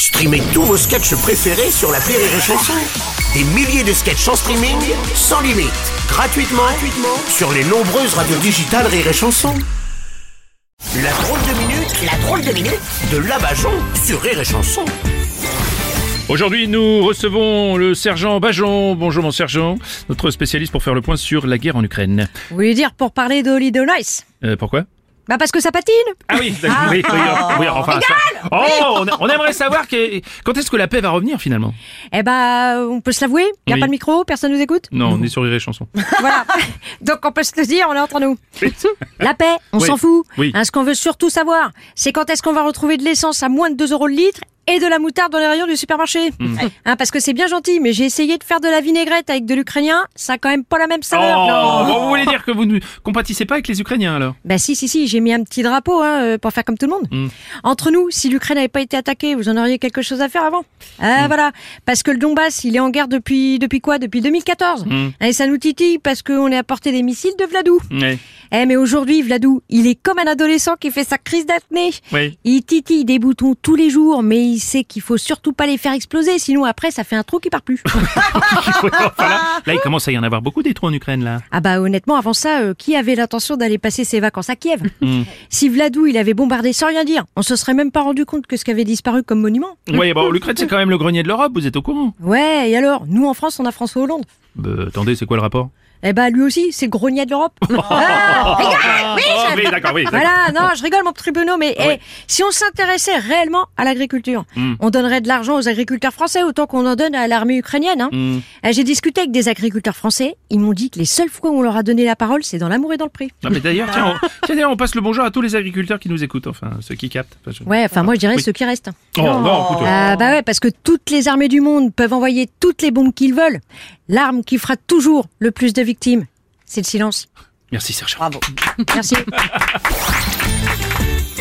Streamez tous vos sketchs préférés sur l'appli Rire et Chanson. Des milliers de sketchs en streaming, sans limite, gratuitement sur les nombreuses radios digitales Rire et Chanson. La drôle de minute de Labajon sur Rire et Chanson. Aujourd'hui, nous recevons le sergent Bajon. Bonjour mon sergent, notre spécialiste pour faire le point sur la guerre en Ukraine. Vous voulez dire pour parler de Holiday Nice? Pourquoi? Bah parce que ça patine. Ah oui, d'accord, oui, enfin ça. Oh, on aimerait savoir quand est-ce que la paix va revenir finalement? Eh bah, on peut se l'avouer, y a Oui. pas de micro, personne nous écoute. Non, on est sur Rire et Chanson. Voilà. Donc on peut se le dire, on est entre nous. La paix, on Oui. s'en fout. Oui. Ce qu'on veut surtout savoir, c'est quand est-ce qu'on va retrouver de l'essence à moins de 2 € le litre et de la moutarde dans les rayons du supermarché. Parce que c'est bien gentil, mais j'ai essayé de faire de la vinaigrette avec de l'ukrainien, ça a quand même pas la même saveur. Oh, bon, vous voulez dire que vous ne compatissez pas avec les Ukrainiens alors? Bah si, j'ai mis un petit drapeau pour faire comme tout le monde. Entre nous, si l'Ukraine n'avait pas été attaquée, vous en auriez quelque chose à faire avant. Voilà, parce que le Donbass, il est en guerre depuis quoi? Depuis 2014. Et ça nous titille parce qu'on est à portée des missiles de Vladou. Oui. Mais aujourd'hui, Vladou, il est comme un adolescent qui fait sa crise d'acné. Oui. Il titille des boutons tous les jours, mais il sait qu'il faut surtout pas les faire exploser, sinon après ça fait un trou qui part plus. Enfin, là, il commence à y en avoir beaucoup des trous en Ukraine là. Ah bah honnêtement, avant ça, qui avait l'intention d'aller passer ses vacances à Kiev? Si Vladou, il avait bombardé sans rien dire, on se serait même pas rendu compte que ce qui avait disparu comme monument. Oui, bon, l'Ukraine c'est quand même le grenier de l'Europe, vous êtes au courant? Ouais, et alors? Nous en France, on a François Hollande. Attendez, c'est quoi le rapport? Eh bah lui aussi, c'est le grenier de l'Europe. Oui, d'accord, oui. Voilà, non, je rigole mon petit Bruno, mais si on s'intéressait réellement à l'agriculture, on donnerait de l'argent aux agriculteurs français autant qu'on en donne à l'armée ukrainienne. J'ai discuté avec des agriculteurs français, ils m'ont dit que les seules fois où on leur a donné la parole, c'est dans l'amour et dans le prix. Ah, mais d'ailleurs, tiens, on passe le bonjour à tous les agriculteurs qui nous écoutent, enfin, ceux qui captent. Ouais, enfin moi je dirais Oui. ceux qui restent. Oh, non, écoute. Ah bah ouais, parce que toutes les armées du monde peuvent envoyer toutes les bombes qu'ils veulent. L'arme qui fera toujours le plus de victimes, c'est le silence. Merci, sergent. Bravo. Merci.